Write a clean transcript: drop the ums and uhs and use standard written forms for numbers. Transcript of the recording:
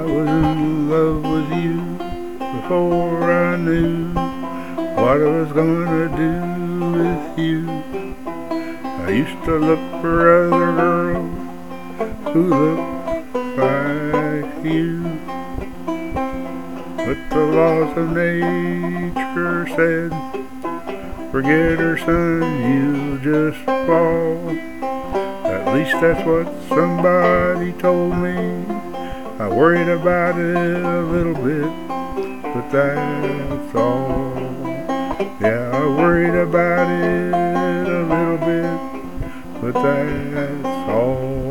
was in love with you before I knew what I was gonna do with you. I used to look for other girls who looked like you, but the laws of nature said, forget her, son, you'll just fall. At least that's what somebody told me. I worried about it a little bit, but that's all. Yeah, I worried about it a little bit, but that's all.